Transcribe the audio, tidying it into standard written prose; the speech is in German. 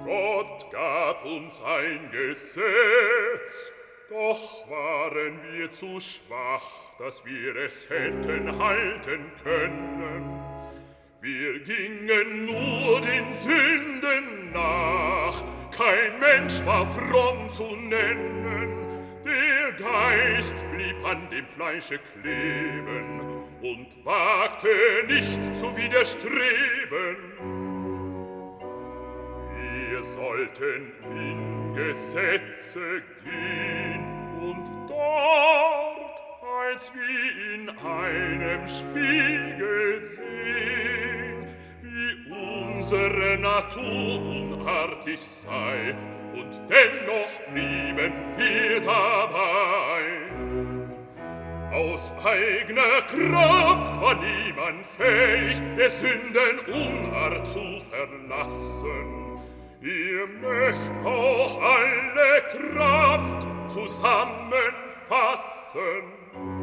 Gott gab uns ein Gesetz, doch waren wir zu schwach, dass wir es hätten halten können. Wir gingen nur den Sünden nach, kein Mensch war fromm zu nennen. Der Geist blieb an dem Fleische kleben und wagte nicht zu widerstreben. Wir sollten in Gesetze gehen und dort, als wie in einem Spiegel sehen, wie unsere Natur unartig sei, und dennoch blieben wir dabei. Aus eigener Kraft war niemand fähig, der Sünden Unart zu verlassen. Ihr möcht auch alle Kraft zusammenfassen.